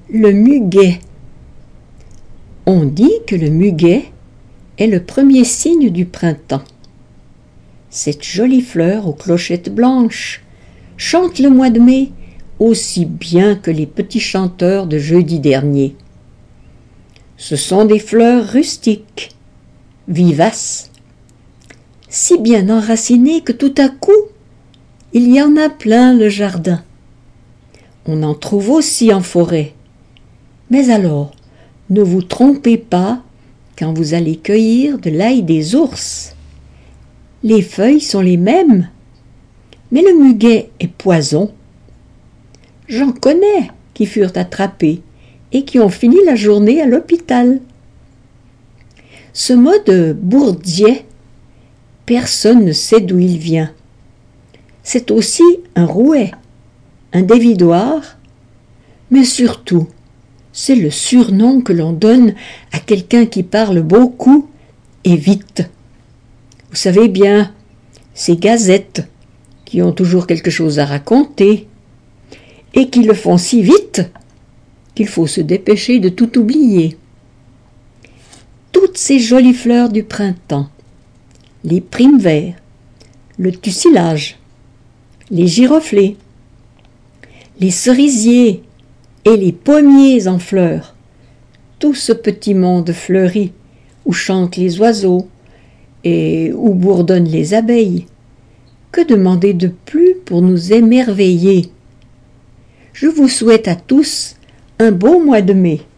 Le muguet. On dit que le muguet est le premier signe du printemps. Cette jolie fleur aux clochettes blanches chante le mois de mai aussi bien que les petits chanteurs de jeudi dernier. Ce sont des fleurs rustiques, vivaces, si bien enracinées que tout à coup, il y en a plein le jardin. On en trouve aussi en forêt. Mais alors, ne vous trompez pas quand vous allez cueillir de l'ail des ours. Les feuilles sont les mêmes, mais le muguet est poison. J'en connais qui furent attrapés et qui ont fini la journée à l'hôpital. Ce mot de bourdier, personne ne sait d'où il vient. C'est aussi un rouet, un dévidoir, mais surtout, c'est le surnom que l'on donne à quelqu'un qui parle beaucoup et vite. Vous savez bien, ces gazettes qui ont toujours quelque chose à raconter et qui le font si vite qu'il faut se dépêcher de tout oublier. Toutes ces jolies fleurs du printemps, les primes-verts, le tussilage, les giroflées, les cerisiers et les pommiers en fleurs, tout ce petit monde fleuri où chantent les oiseaux et où bourdonnent les abeilles. Que demander de plus pour nous émerveiller? Je vous souhaite à tous un beau mois de mai.